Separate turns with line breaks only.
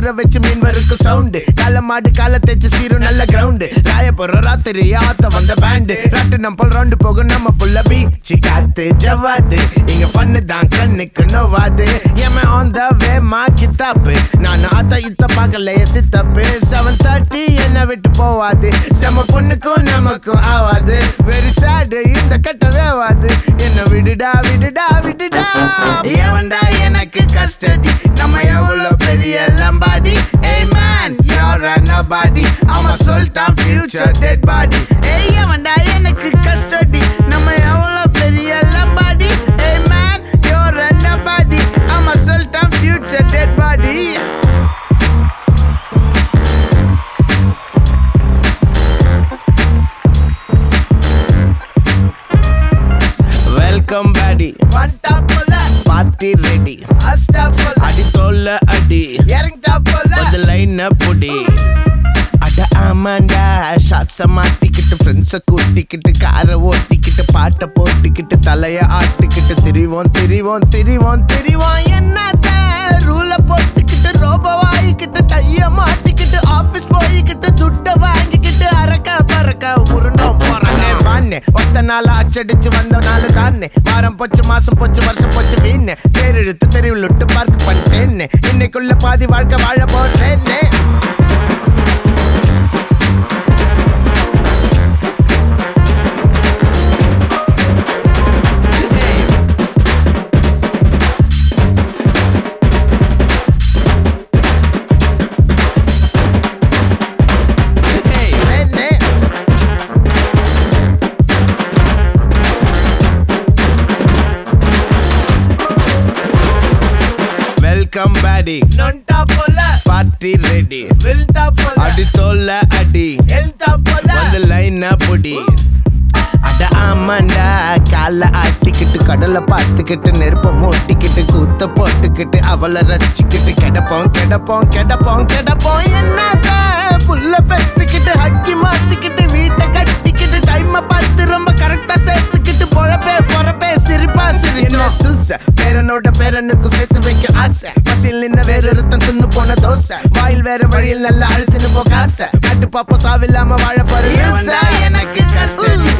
ஊற வச்சு மீன் வருக்கு சவுண்டு கால மாடு கால தேச்சு சீரும் நல்ல கிரவுண்டு ராய போற ராத்திரி ஆத்த வந்த பேண்டு ராட்டு நம்பல் ரவுண்டு போகும் நம்ம புள்ள பீச்சு காத்து ஜவாது இங்க பண்ணுதான் கண்ணுக்கு நோவாது ஏமா ஆன் த வே மா கித்தாப்பு நான் ஆத்த இத்த பார்க்கலையே சித்தப்பு 7:30 என்ன விட்டு போவாது செம பொண்ணுக்கும் நமக்கும் ஆவாது வெரி சேடு இந்த கட்டவே ஆவாது என்ன விடுடா விடுடா விடுடா ஏவன்டா எனக்கு கஸ்டடி நம்ம எவ்வளவு பெரிய லம்பாடி ஏய் மேன் you're a nobody அவன் சொல்லிட்டான் future dead body ஏய் ஏவன்டா எனக்கு கஸ்டடி நம்ம எவ்வளவு பெரிய லம்பாடி ஏய் மேன் you're a nobody அவன் சொல்லிட்டான் future dead body Welcome buddy one top party ready adi tolla adi the line up pudi ada amanda shots மாட்டிக்கிட்டு friends கூட்டிக்கிட்டு காரை ஓட்டிக்கிட்டு பாட்ட போட்டுக்கிட்டு தலைய ஆட்டிக்கிட்டு திரிவோம் திரிவோம் திரிவோம் திரிவோம் என்னத்த ரூல போட்டுக்கிட்டு ரோபோ வாங்கிக்கிட்டு டைய மாட்டிக்கிட்டு ஆபீஸ் போய்கிட்டு துட்ட வாங்கிக்கிட்டு அரக்க பறக்க உருண்டோம் போறானே வானே ஒத்த நாள அச்சடிச்சு வந்த நாள் தானே வாரம் போச்சு மாசம் போச்சு வருஷம் போச்சு வீணே தேரெழுத்து தெருவில் விட்டு பார்க்க பண்ணிட்டேன்னு இன்னைக்குள்ள பாதி வாழ்க்கை வாழ போட்டேன்னு Welcome buddy non tapola party ready will tapola adi tolla adi el tapola on the line up pudi ada amanda kala ஆட்டிக்கிட்டு கடலை பார்த்துக்கிட்டு நெருப்ப மூட்டிக்கிட்டு கூத்த போட்டுக்கிட்டு அவளை ரசிச்சுக்கிட்டு கிடப்போம் கிடப்போம் கிடப்போம் கிடப்போம் என்னத புல்ல பெத்துக்கிட்டு ஹக்கி மாத்திக்கிட்டு வீட்டை கட்டிக்கிட்டு டைமை பார்த்து ரொம்ப கரெக்டா சேர்த்துக்கிட்டு பொழப்பே பொறப்பே சிரிப்பா சிரிச்சோ சூச பேரனோட பேரனுக்கு சேர்த்து வைக்க ஆசை பசியில் நின்ன வேற ஒருத்தன் தின்னு போன தோசை வாயில் வேற வழியில் நல்லா அழுத்துன்னு போக ஆசை காட்டு பாப்பா சாவில்லாம வாழ போற எனக்கு கஷ்டம்